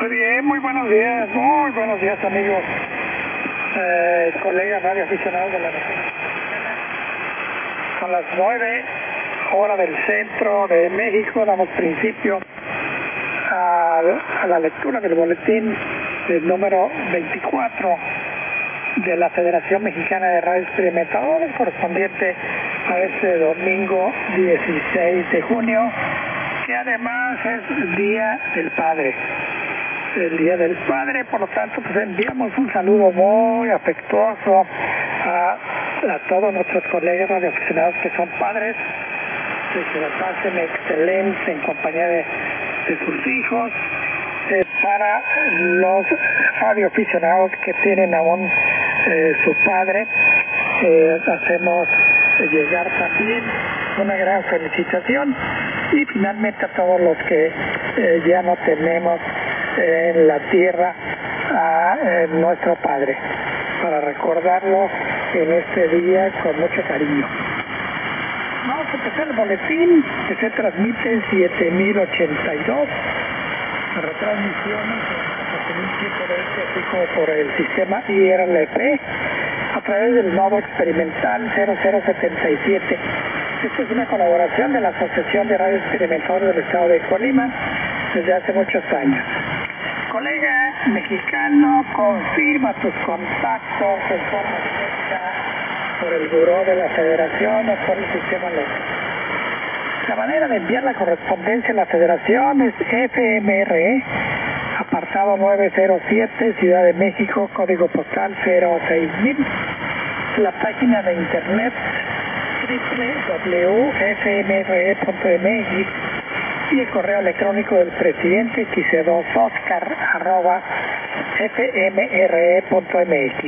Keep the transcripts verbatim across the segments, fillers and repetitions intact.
Muy bien, muy buenos días, muy buenos días amigos, eh, colegas radioaficionados de la región. Son las nueve, hora del centro de México. Damos principio a, a la lectura del boletín del número veinticuatro de la Federación Mexicana de Radio Experimentadores, correspondiente a este domingo dieciséis de junio, que además es Día del Padre. El Día del Padre, por lo tanto, pues enviamos un saludo muy afectuoso a, a todos nuestros colegas radioaficionados que son padres, que se la pasen excelente en compañía de, de sus hijos. Eh, para los radioaficionados que tienen aún eh, su padre, eh, hacemos llegar también una gran felicitación, y finalmente a todos los que eh, ya no tenemos eh, en la tierra a eh, nuestro padre, para recordarlo en este día con mucho cariño. Vamos a empezar el boletín que se transmite en siete mil ochenta y dos retransmisiones fijo por el sistema I R L P a través del nodo experimental cero cero setenta y siete. Esta es una colaboración de la Asociación de Radio Experimentadores del Estado de Colima desde hace muchos años. Colega mexicano, confirma tus contactos en forma directa por el buró de la Federación o por el sistema local. La manera de enviar la correspondencia a la Federación es F M R E, apartado nueve cero siete, Ciudad de México, código postal cero seis mil. La página de internet doble u doble u doble u punto f m r e punto m x y el correo electrónico del presidente x dos oscar arroba f m r e punto m x.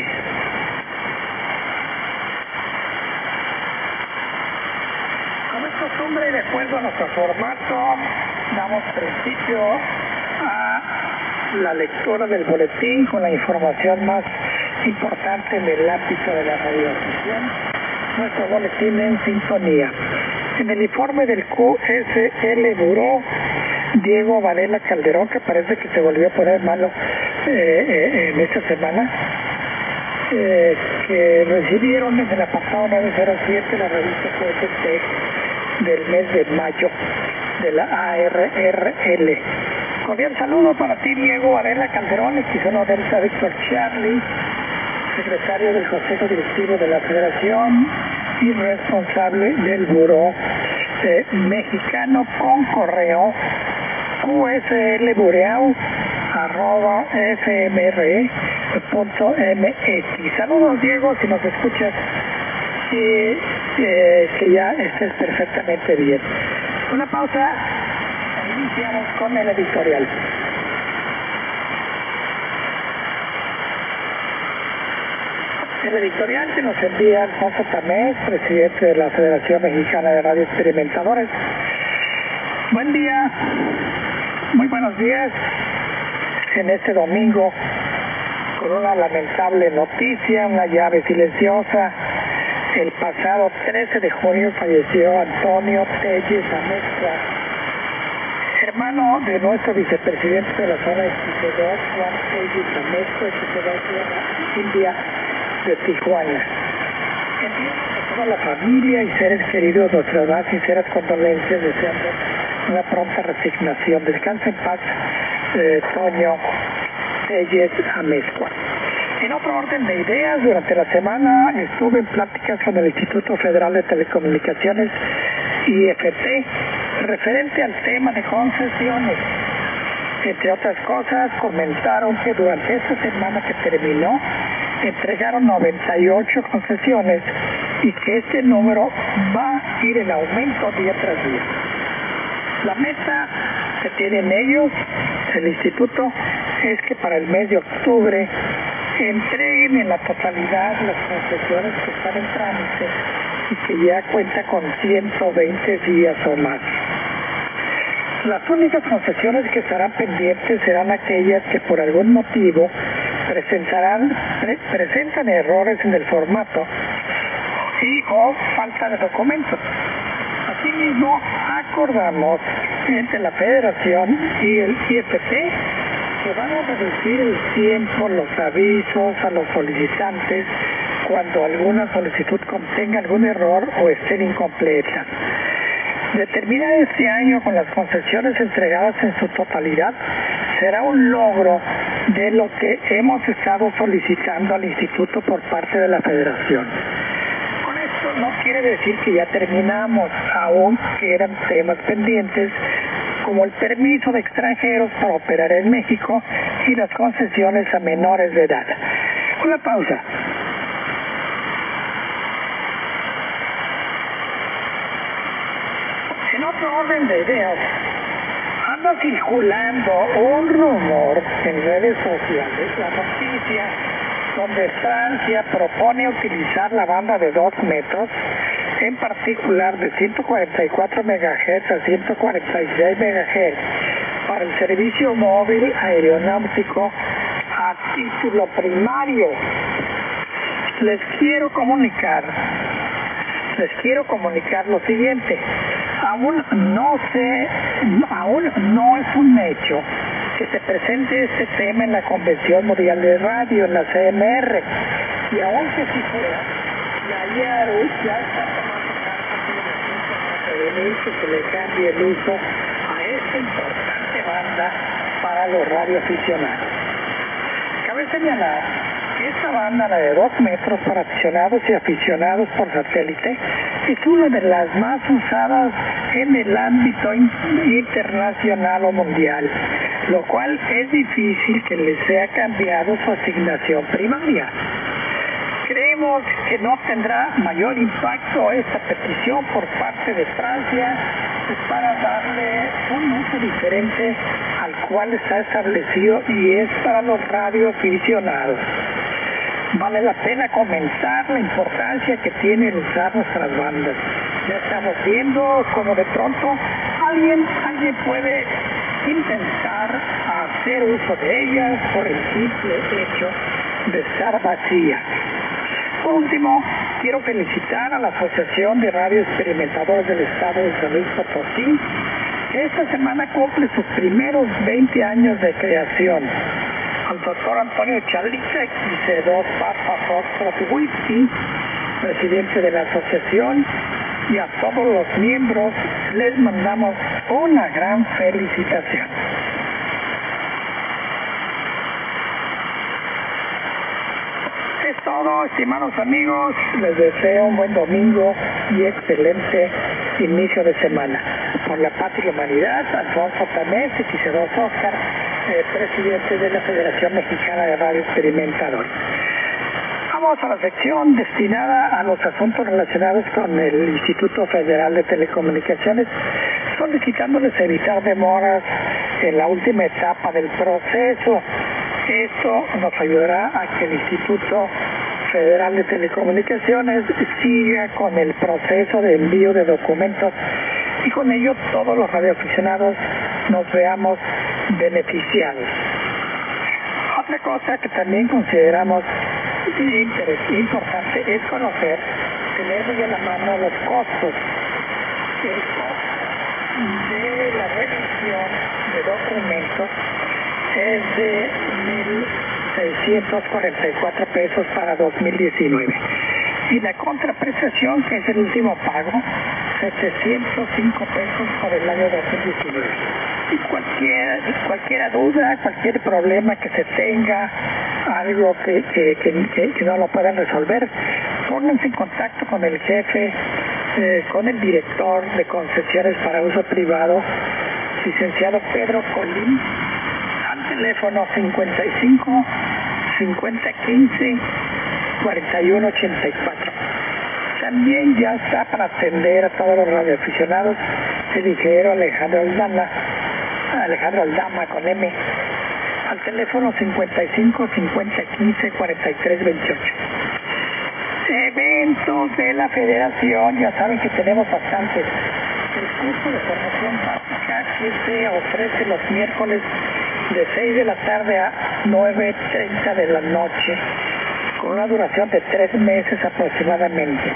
Como es costumbre y de acuerdo a nuestro formato, damos principio a la lectura del boletín con la información más importante en el ámbito de la radiodifusión. Nuestro boletín en sintonía. En el informe del Q S L Buró, Diego Varela Calderón, que parece que se volvió a poner malo eh, eh, en esta semana, eh, que recibieron en el apartado nueve cero siete la revista Q S T del mes de mayo de la A R R L. Cordial saludo para ti, Diego Varela Calderón, X uno Delta Víctor Charlie, secretario del Consejo Directivo de la Federación y responsable del Buró eh, Mexicano, con correo q s l bureau arroba f m r e punto m x. Saludos, Diego, si nos escuchas, y eh, que ya estés perfectamente bien. Una pausa, iniciamos con el editorial. El editorial que nos envía Alfonso Tamés, presidente de la Federación Mexicana de Radio Experimentadores. Buen día, muy buenos días. En este domingo, con una lamentable noticia, una llave silenciosa. El pasado trece de junio falleció Antonio Telles Amezcua, hermano de nuestro vicepresidente de la zona X dos, Juan Telles Amezcua, X dos, India, de Tijuana. Envío a toda la familia y seres queridos nuestras más sinceras condolencias, deseando una pronta resignación. Descansa en paz, eh, Toño Telles Amezcua. En otro orden de ideas, durante la semana estuve en pláticas con el Instituto Federal de Telecomunicaciones, I F T, referente al tema de concesiones. Entre otras cosas, comentaron que durante esta semana que terminó, entregaron noventa y ocho concesiones y que este número va a ir en aumento día tras día. La meta que tienen ellos, el instituto, es que para el mes de octubre entreguen en la totalidad las concesiones que están en trámite y que ya cuenta con ciento veinte días o más. Las únicas concesiones que estarán pendientes serán aquellas que por algún motivo presentarán, pre presentan errores en el formato y o falta de documentos. Asimismo, acordamos entre la Federación y el I F T que se van a reducir el tiempo, los avisos a los solicitantes cuando alguna solicitud contenga algún error o estén incompletas. De terminar este año con las concesiones entregadas en su totalidad, será un logro de lo que hemos estado solicitando al Instituto por parte de la Federación. Con esto no quiere decir que ya terminamos, aún quedan temas pendientes, como el permiso de extranjeros para operar en México y las concesiones a menores de edad. Una pausa. En otro orden de ideas, anda circulando un rumor en redes sociales, la noticia donde Francia propone utilizar la banda de dos metros, en particular de ciento cuarenta y cuatro megahertz a ciento cuarenta y seis megahertz, para el servicio móvil aeronáutico a título primario. Les quiero comunicar, les quiero comunicar lo siguiente. Aún no se, aún no es un hecho que se presente este tema en la Convención Mundial de Radio, en la C M R, y aunque si fuera, la I A R U ya está tomando cartas para prevenir que se le cambie el uso a esta importante banda para los radioaficionados. Cabe señalar que esta banda, la de dos metros para aficionados y aficionados por satélite, es una de las más usadas en el ámbito internacional o mundial, lo cual es difícil que les sea cambiado su asignación primaria. Creemos que no tendrá mayor impacto esta petición por parte de Francia para darle un uso diferente al cual está establecido, y es para los radioaficionados. Vale la pena comentar la importancia que tiene el usar nuestras bandas. Ya estamos viendo como de pronto alguien, alguien puede intentar hacer uso de ellas por el simple hecho de estar vacía. Por último, quiero felicitar a la Asociación de Radio Experimentadores del Estado de San Luis Potosí, que esta semana cumple sus primeros veinte años de creación. Al doctor Antonio Chalisek, vice dos Papa Foxtrot Whisky, presidente de la asociación, y a todos los miembros les mandamos una gran felicitación. Es todo, estimados amigos, les deseo un buen domingo y excelente inicio de semana. Por la paz y la humanidad, Alfonso Tamés y Ciceros Oscar, eh, presidente de la Federación Mexicana de Radio Experimentadores. Vamos a la sección destinada a los asuntos relacionados con el Instituto Federal de Telecomunicaciones, solicitándoles evitar demoras en la última etapa del proceso. Esto nos ayudará a que el Instituto Federal de Telecomunicaciones siga con el proceso de envío de documentos, y con ello todos los radioaficionados nos veamos beneficiados. Otra cosa que también consideramos importante es conocer, tener de la mano los costos. El costo de la revisión de documentos es de mil seiscientos cuarenta y cuatro pesos para dos mil diecinueve, y la contraprestación, que es el último pago, setecientos cinco pesos por el año dos mil diecinueve. Y cualquier, cualquier duda, cualquier problema que se tenga, algo que, que, que, que no lo puedan resolver, pónganse en contacto con el jefe, eh, con el director de concesiones para uso privado, licenciado Pedro Colín, al teléfono cincuenta y cinco, cincuenta, quince, cuarenta y uno, ochenta y cuatro. También ya está para atender a todos los radioaficionados el ingeniero Alejandro Aldama, Alejandro Aldama con M, al teléfono cincuenta y cinco, cincuenta, quince, cuarenta y tres, veintiocho. Eventos de la Federación, ya saben que tenemos bastantes. El curso de formación básica que se ofrece los miércoles de seis de la tarde a nueve treinta de la noche, con una duración de tres meses aproximadamente.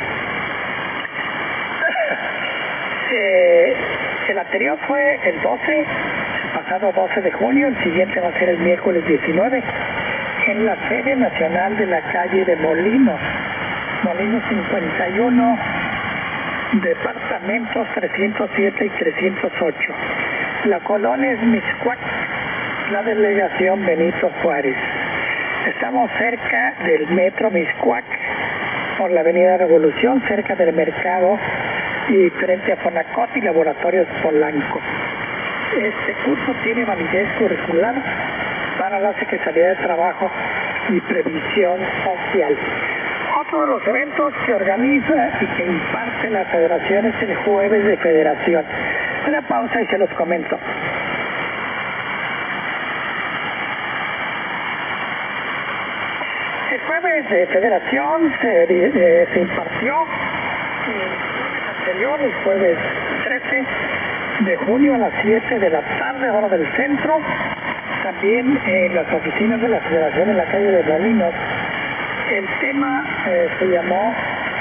eh, el anterior fue el doce, el pasado doce de junio, el siguiente va a ser el miércoles diecinueve, en la sede nacional de la calle de Molinos, Molinos cincuenta y uno, departamentos trescientos siete y trescientos ocho. La colonia es Mixcoac, la delegación Benito Juárez. Estamos cerca del metro Mixcoac, por la avenida Revolución, cerca del mercado y frente a Fonacot y Laboratorios Polanco. Este curso tiene validez curricular para la Secretaría de Trabajo y Previsión Social. Otro de los eventos que organiza y que imparte la Federación es el Jueves de Federación. Una pausa y se los comento. El Jueves de Federación se, eh, se impartió el anterior, el jueves trece de junio a las siete de la tarde, hora del centro, también en las oficinas de la Federación en la calle de Molinos. El tema eh, se llamó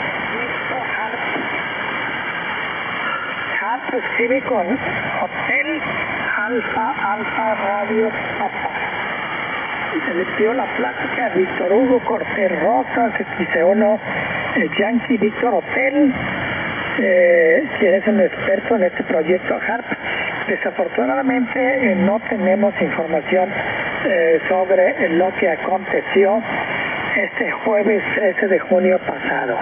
HARP, se escribe con Hotel Alfa Alfa Radio Papa. Se le dio la plática a Víctor Hugo Cortés Rosas, X uno eh, Yankee Víctor Hotel, eh, quien es un experto en este proyecto HARP. Desafortunadamente eh, no tenemos información eh, sobre lo que aconteció este jueves trece de junio pasado.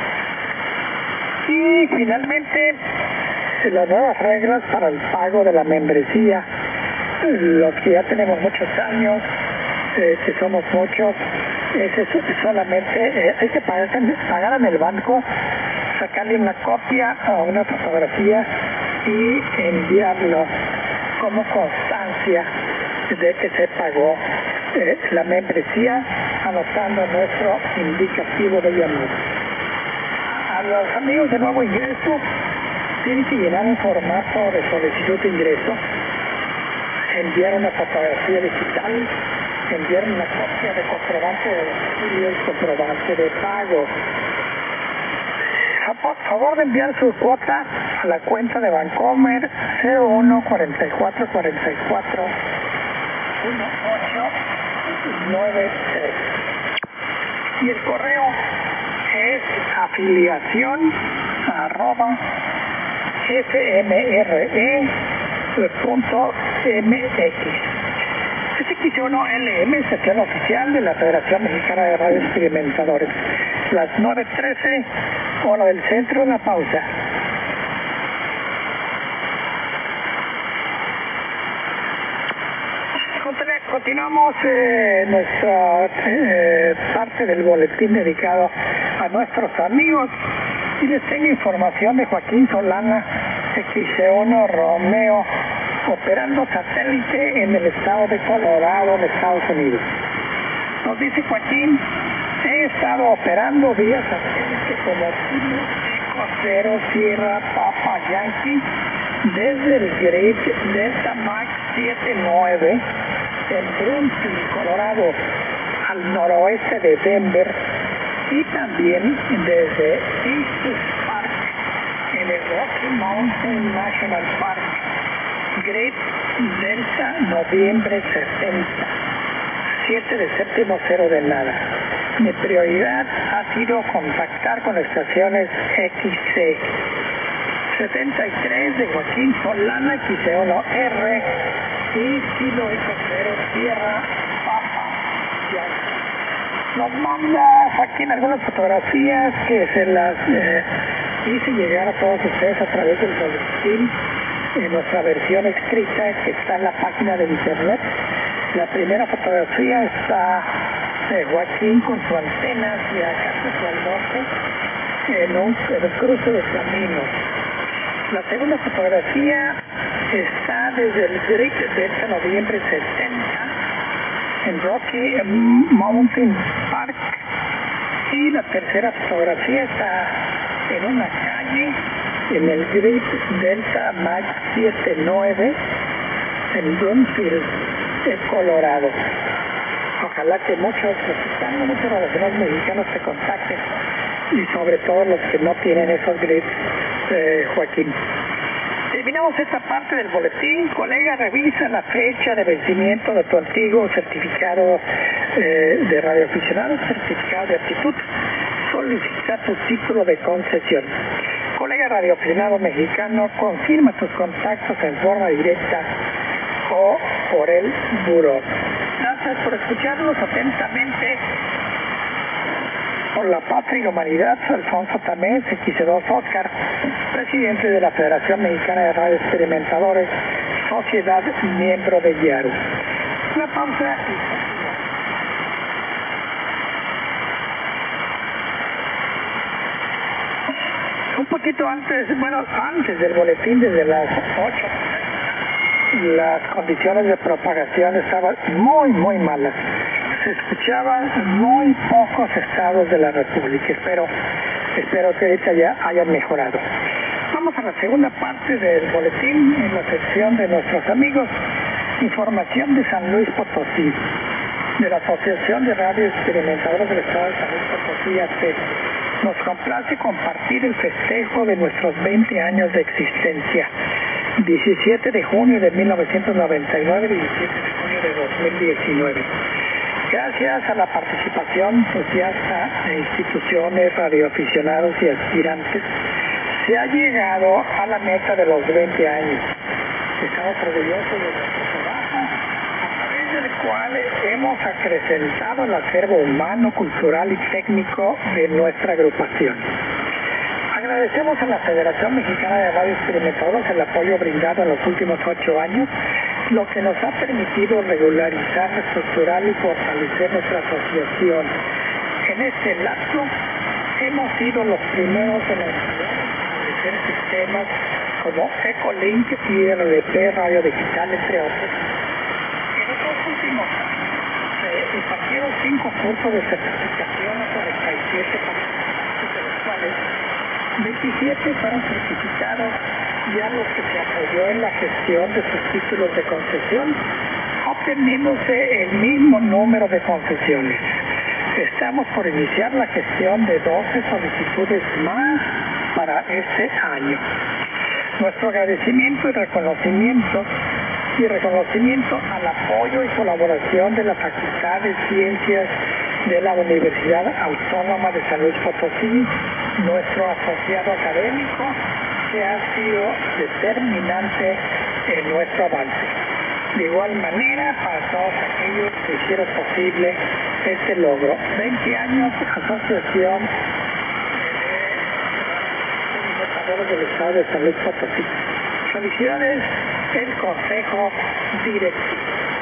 Y finalmente, las nuevas reglas para el pago de la membresía, los que ya tenemos muchos años, eh, que somos muchos, es, es solamente eh, hay que pagar, pagar en el banco, sacarle una copia o una fotografía y enviarlo como constancia de que se pagó eh, la membresía, anotando nuestro indicativo de llamada. A los amigos de nuevo ingreso tienen que llenar un formato de solicitud de ingreso, enviar una fotografía digital, enviar una copia de comprobante de domicilio y comprobante de pago. A favor de enviar su cuota a la cuenta de Bancomer cero uno cuarenta y cuatro cuarenta y cuatro dieciocho noventa y tres. Y el correo es afiliación arroba fmre punto mx. Es X uno L M, sección oficial de la Federación Mexicana de Radio Experimentadores. Las nueve trece, hora del centro, una pausa. Continuamos eh, nuestra eh, parte del boletín dedicado a nuestros amigos y les tengo información de Joaquín Solana, X uno Romeo, operando satélite en el estado de Colorado, en Estados Unidos. Nos dice Joaquín: he estado operando vía satélite como Kilo Cero Sierra Papa Yankee desde el Great Delta Max setenta y nueve en Brunfield, Colorado, al noroeste de Denver, y también desde Estes Park en el Rocky Mountain National Park, Great Delta, noviembre setenta, siete de séptimo, cero de nada. Mi prioridad ha sido contactar con estaciones X C setenta y tres de Joaquín Solana, X uno R y Kilo Eco Cero Sierra Papa Yankee. Nos manda Joaquín algunas fotografías que se las eh, hice llegar a todos ustedes a través del boletín en nuestra versión escrita que está en la página de internet. La primera fotografía está de Joaquín con su antena hacia acá, hacia el norte, en un, en un cruce de caminos. La segunda fotografía está desde el Great Delta, noviembre setenta, en Rocky Mountain Park. Y la tercera fotografía está en una calle en el Great Delta Max setenta y nueve en Brunfield, Colorado. Ojalá que muchos mexicanos, muchos radioaficionados mexicanos se contacten, y sobre todo los que no tienen esos grids, eh, Joaquín. Terminamos esta parte del boletín. Colega, revisa la fecha de vencimiento de tu antiguo certificado eh, de radioaficionado, certificado de aptitud. Solicita tu título de concesión. Colega radioaficionado mexicano, confirma tus contactos en forma directa o por el buró. Gracias por escucharnos atentamente. Por la patria y la humanidad, Alfonso Tamés, equis dos Oscar, presidente de la Federación Mexicana de Radio Experimentadores, sociedad miembro de YARU. Una pausa y un poquito antes, bueno, antes del boletín, desde las ocho, las condiciones de propagación estaban muy, muy malas. Se escuchaban muy pocos estados de la República. Espero, espero que ahorita ya hayan mejorado. Vamos a la segunda parte del boletín, en la sección de nuestros amigos. Información de San Luis Potosí, de la Asociación de Radio Experimentadores del Estado de San Luis Potosí, A C. Nos complace compartir el festejo de nuestros veinte años de existencia. diecisiete de junio de mil novecientos noventa y nueve, diecisiete de junio de dos mil diecinueve. Gracias a la participación entusiasta de instituciones, radioaficionados y aspirantes, se ha llegado a la meta de los veinte años. Estamos orgullosos de nuestro trabajo, a través del cual hemos acrecentado el acervo humano, cultural y técnico de nuestra agrupación. Agradecemos a la Federación Mexicana de Radio Experimentadores el apoyo brindado en los últimos ocho años, lo que nos ha permitido regularizar, estructurar y fortalecer nuestra asociación. En este lapso hemos sido los primeros en establecer sistemas como Ecolink y R D P Radio Digital, entre otros. En estos últimos años se impartieron cinco cursos de certificación a cuarenta y siete participantes, de los cuales veintisiete fueron certificados, y a los que se apoyó en la gestión de sus títulos de concesión, obteniéndose el mismo número de concesiones. Estamos por iniciar la gestión de doce solicitudes más para este año. Nuestro agradecimiento y reconocimiento y reconocimiento al apoyo y colaboración de la Facultad de Ciencias de la Universidad Autónoma de San Luis Potosí, nuestro asociado académico, que ha sido determinante en nuestro avance. De igual manera, para todos aquellos que hicieron posible este logro. veinte años de Asociación de Experimentadores del Estado de San Luis Potosí. Felicidades, el Consejo Directivo.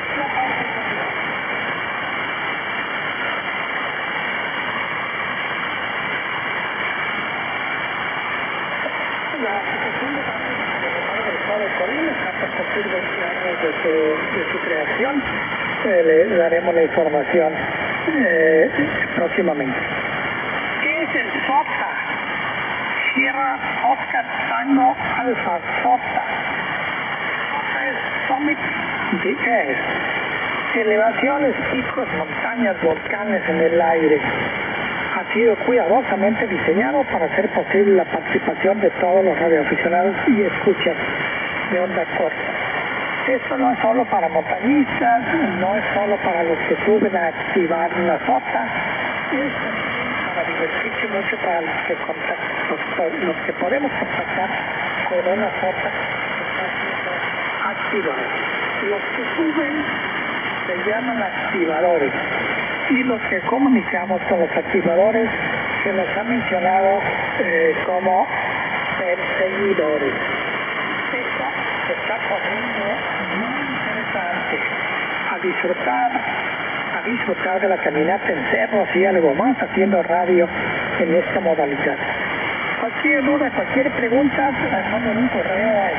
La Asociación de Radio Experimentadores del Estado de Colima está por cumplir veinte años de su, de su creación. Eh, le daremos la información eh, próximamente. ¿Qué es el SOTA? Sierra Oscar Tango Alfa SOTA. SOTA es Summit the Air. Elevaciones, picos, montañas, volcanes en el aire. Ha sido cuidadosamente diseñado para hacer posible la participación de todos los radioaficionados y escuchas de onda corta. Esto no es solo para montañistas, no es solo para los que suben a activar una SOTA, es para divertirse mucho para los que, los, los que podemos contactar con una SOTA que está siendo activada. Los que suben se llaman activadores, y los que comunicamos con los activadores se nos ha mencionado eh, como perseguidores. Esto se está poniendo muy interesante. A disfrutar, a disfrutar de la caminata en cerros y algo más haciendo radio en esta modalidad. Cualquier duda, cualquier pregunta, manden un correo a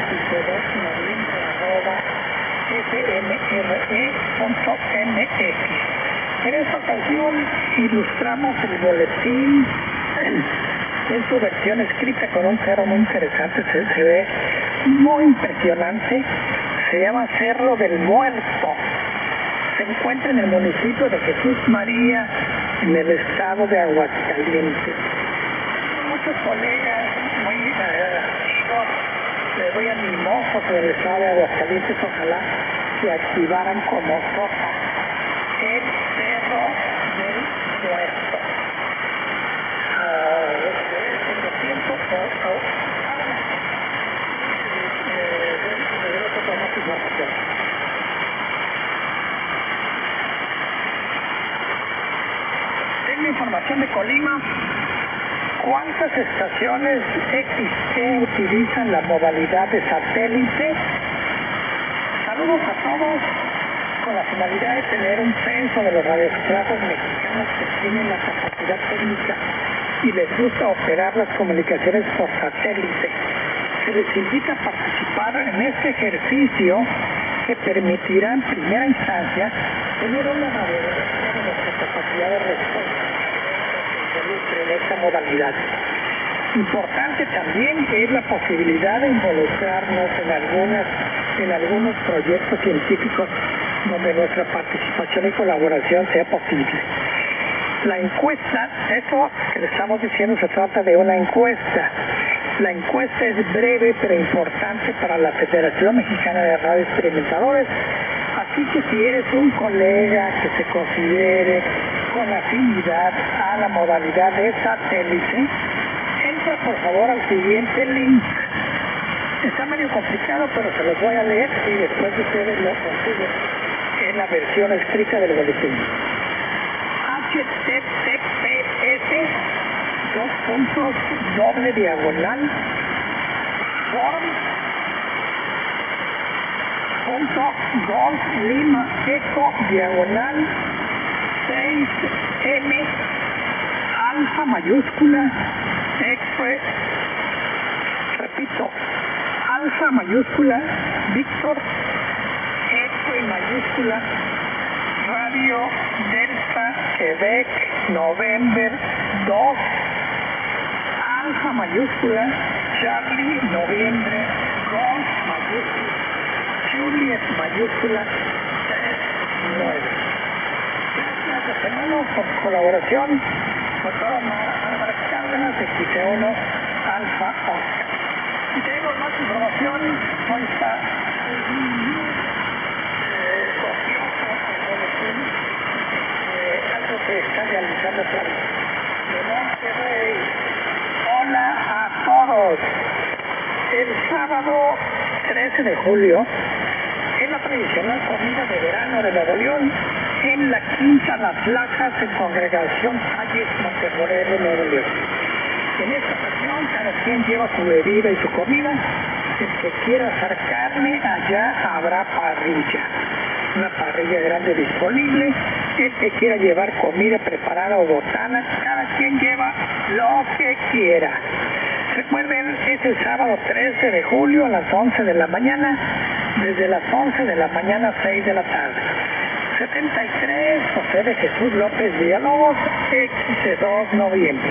f m r e punto m x. En esta ocasión ilustramos el boletín en, en su versión escrita con un cerro muy interesante, se, se ve muy impresionante, se llama Cerro del Muerto. Se encuentra en el municipio de Jesús María, en el estado de Aguascalientes. Muchos colegas muy amigos les doy animosos del estado de Aguascalientes, ojalá se activaran como sopa el Cerro del Muerto. Uh, tengo tiempo, oh, oh. Eh, regreso con más información. Tengo información de Colima. ¿Cuántas estaciones X T utilizan la modalidad de satélite? Saludos a todos, con la finalidad de tener un censo de los radioescuchas mexicanos que tienen la capacidad técnica y les gusta operar las comunicaciones por satélite. Se les invita a participar en este ejercicio que permitirá en primera instancia tener una radiografía de nuestra capacidad de respuesta en esta modalidad. Importante también es la posibilidad de involucrarnos en algunas en algunos proyectos científicos donde nuestra participación y colaboración sea posible. La encuesta, esto que le estamos diciendo se trata de una encuesta. La encuesta es breve pero importante para la Federación Mexicana de Radio Experimentadores, así que si eres un colega que se considere con afinidad a la modalidad de satélite, entra por favor al siguiente link. Está medio complicado, pero se los voy a leer y después ustedes lo consiguen en la versión escrita del boletín. H T T P S dos puntos doble diagonal form punto golf lima eco diagonal seis M alfa mayúscula express, repito, alfa mayúscula Víctor eco y mayúscula radio delta Quebec November dos alfa mayúscula Charlie noviembre golf mayúscula Juliet mayúscula tres nueve. Gracias hermanos por su colaboración. Doctor Álvarez Cárdenas, X uno Alfa Oscar. Y tenemos más información. Hoy está eh, copioso el boletín, eh, algo que está realizando Claudia de Monterrey. Hola a todos. El sábado trece de julio es la tradicional comida de verano de Nuevo León en la Quinta Las Lajas en Congregación Calles Monterrey, Nuevo León. En esta ocasión cada quien lleva su bebida y su comida. El que quiera asar carne, allá habrá parrilla. Una parrilla grande disponible. El que quiera llevar comida preparada o botana, cada quien lleva lo que quiera. Recuerden, es el sábado trece de julio a las once de la mañana, desde las once de la mañana a seis de la tarde. setenta y tres, José de Jesús López Villalobos, X dos noviembre.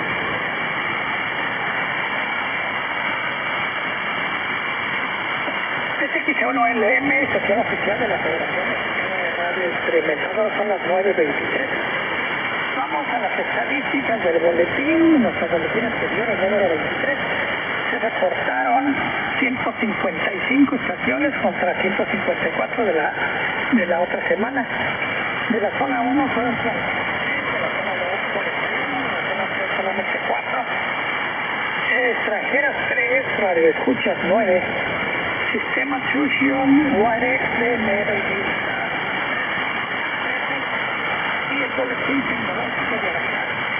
Este X uno L M, estación oficial de la Federación Mexicana de Radio Experimentador, son las nueve veintitrés. Vamos a las estadísticas del boletín, nuestro boletín anterior, el número veintitrés. Se reportaron ciento cincuenta y cinco estaciones contra ciento cincuenta y cuatro de la, de la otra semana. De la zona uno fueron de la zona dos cuarenta y uno, de la zona tres solamente cuatro. Extranjeras tres, radioescuchas nueve. Sistema Fusion, Wirex de Medellín. Y el boletín tecnológico de la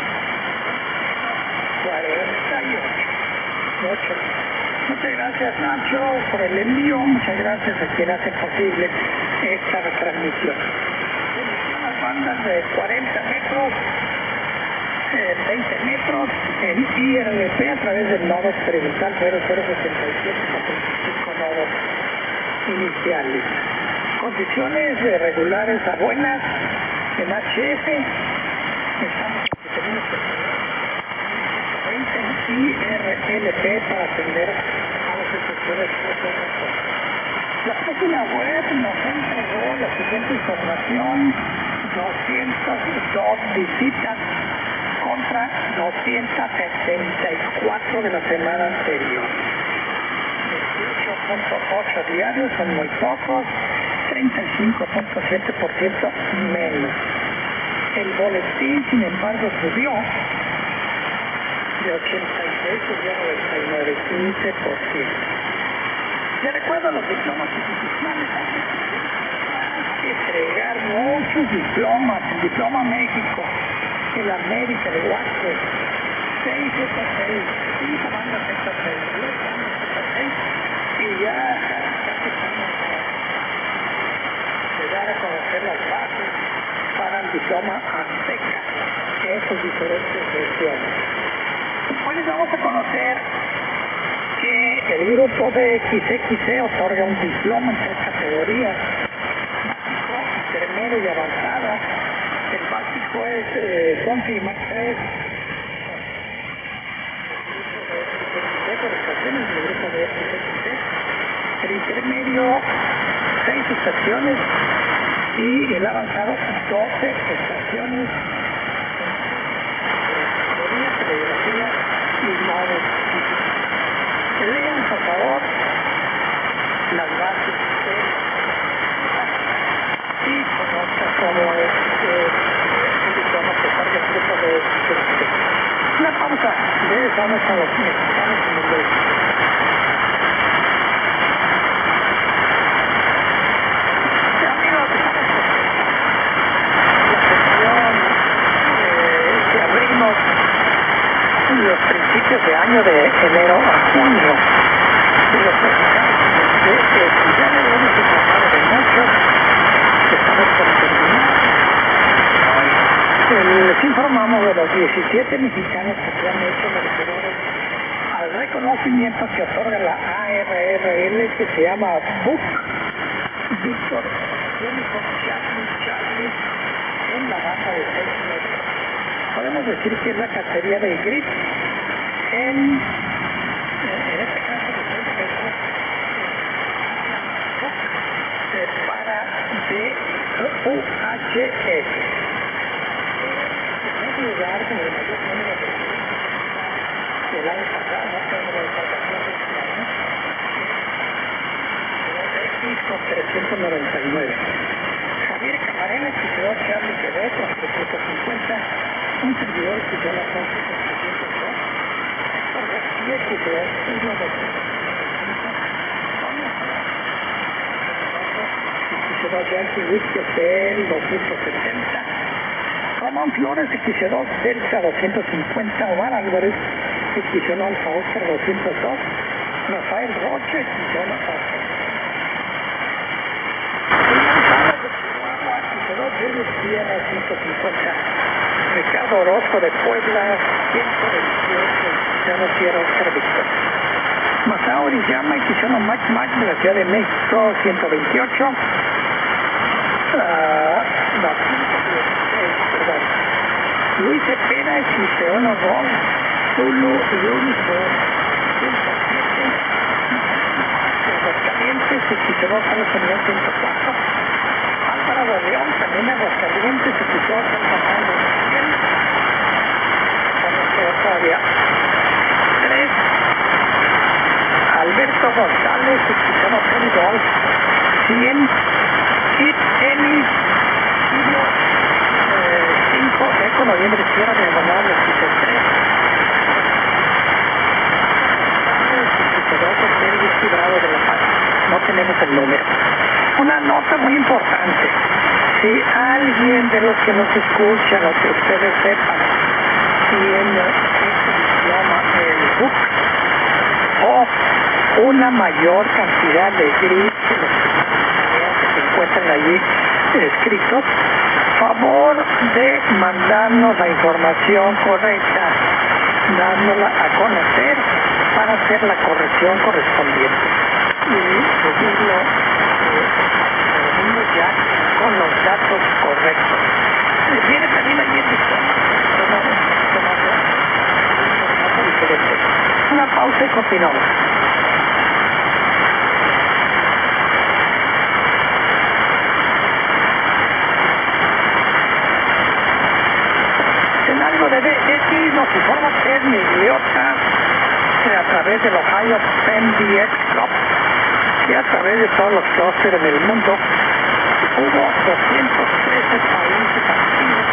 cuarenta y ocho. Muchas gracias Nacho por el envío, muchas gracias a quien hace posible esta retransmisión. Las bandas de cuarenta metros, eh, veinte metros en I R P a través del nodo experimental cero cero sesenta y siete con veinticinco nodos iniciales. Condiciones de regulares a buenas en H F, estamos en I R L P para atender a las estaciones. La página web nos entregó la siguiente información: doscientas dos visitas contra doscientas setenta y cuatro de la semana anterior. punto ocho diarios, son muy pocos, treinta y cinco punto siete por ciento menos. El boletín, sin embargo, subió de ochenta y seis subió a noventa y nueve, quince por ciento. Les recuerdo los diplomas institucionales. Hay que entregar muchos diplomas. El Diploma México, el América, el Huasco, seis Z seis, cinco bandas Z seis, diez bandas Z seis, y ya casi estamos de dar a conocer las bases para el diploma Azteca en sus diferentes versiones. Hoy les vamos a conocer que el grupo de X X C otorga un diploma en tres categorías: básico, intermedio y avanzado. El básico es eh, Confi Max tres, el grupo de X X C, el intermedio seis estaciones y el avanzado doce estaciones. Telegrafía y modo. Lean por favor las bases y conozcan cómo es eh, el diploma que carga el grupo de este. Una pausa, regresamos con los mexicanos en el mundo. Amigos, la sesión eh, que abrimos los principios de año de enero a junio de los mexicanos de ya le hemos informado de muchos que estamos por terminar. Les informamos de los diecisiete mexicanos que se han hecho merecedores al reconocimiento que otorga la A R R L, que se llama B U C Víctor Charlie Charlie en la banda de seis metros. Podemos decir que es la categoría de grit en, en este caso de seis metros eh, para de U H S. En primer lugar, con el mayor número de del año pasado, no tenemos la importación de este año, X con trescientos noventa y nueve. Javier Camarena, que quedó Charlie Quevedo con trescientos cincuenta. Un servidor que ya la con trescientos dos, por García que se da uno de X dos Yankee Whisky Hotel doscientos setenta, Román Flores X dos Delta doscientos cincuenta, Omar Álvarez X uno Alfa Oscar doscientos dos, Rafael Rocha X uno X dos Julio Sierra ciento cincuenta, Ricardo Orozco de Puebla ciento veintiocho, Cristiano Sierra Oscar Víctor, Masao Oriyama X uno Mac Mac de la Ciudad de México ciento veintiocho, uh, no, ciento dieciséis, perdón, Luis Cepeda X uno Gol Zulu Uniform ciento siete, Aguascalientes X dos Carlos Unión ciento cuatro, Álvaro de León también Aguascalientes X dos Alcalde cien, todavía tres, Alberto González X uno Golf cien, Kit Ennis cinco, Eco Noviembre Sierra de Aguanal X tres, Hotel Whisky Bravo de La Paz. No tenemos el número. Una nota muy importante: si alguien de los que nos escuchan o que ustedes sepan tiene este diploma, el B U C, o una mayor cantidad de grids que los que se encuentran allí escritos, favor de mandarnos la información correcta, dándola a conocer para hacer la corrección correspondiente y subirlo eh, ya con los datos correctos. Viene también allí el diploma, diferente. Una pausa y continuamos. En algo de B X nos informa Ted Migliota a través del Ohio Penn D X Club y a través de todos los clústeres en el mundo hubo doscientos trece países activos.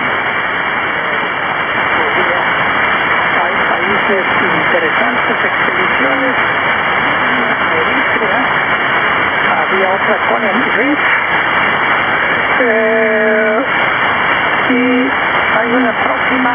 Hay países interesantes, expediciones, Eritrea, había otra con el Reef, eh, y hay una próxima,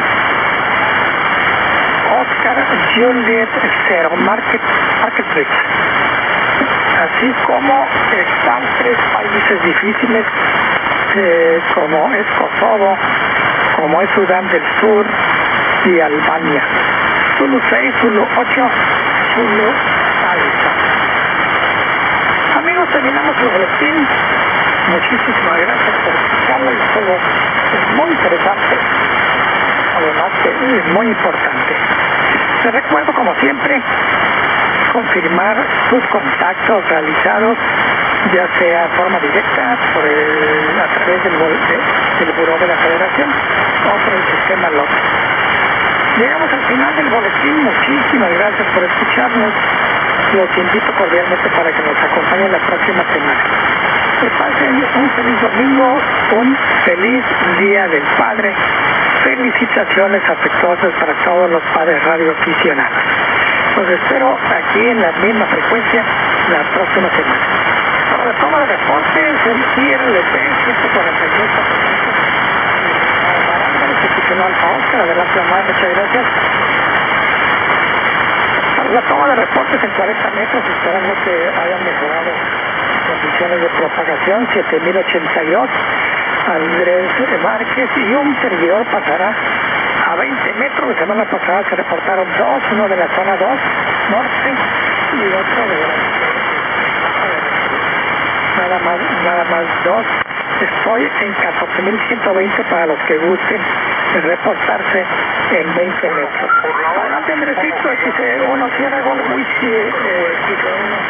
Oscar Juliet Zero Market, Market así como están tres países difíciles, eh, como es Kosovo, como es Sudán del Sur y Albania. Zulu seis, Zulu ocho, Zulu Alfa. Amigos, terminamos el boletín. Muchísimas gracias por escucharlo y todo es muy interesante, además que es muy importante. Les recuerdo, como siempre, confirmar sus contactos realizados, ya sea de forma directa por el, a través del, de, del Buró de la Federación o por el sistema L O T. Llegamos al final del boletín. Muchísimas gracias por escucharnos. Los invito cordialmente para que nos acompañen la próxima semana. Que pasen un feliz domingo, un feliz Día del Padre. Felicitaciones afectuosas para todos los padres radioaficionados. Los espero aquí en la misma frecuencia la próxima semana. Para la toma de reportes, el I R L P ciento cuarenta y dos institucional Alfa Oscar, adelante Omar, muchas gracias. Para la toma de reportes en cuarenta metros, esperando que hayan mejorado condiciones de propagación, siete mil ochenta y dos, Andrés Márquez, y un servidor pasará a veinte metros. La semana pasada se reportaron dos, uno de la zona dos norte y otro de la nada más, nada más dos. Estoy en catorce mil ciento veinte para los que gusten reportarse en veinte metros. Adelante Andresito, X uno Sierra Gol Whisky, eh,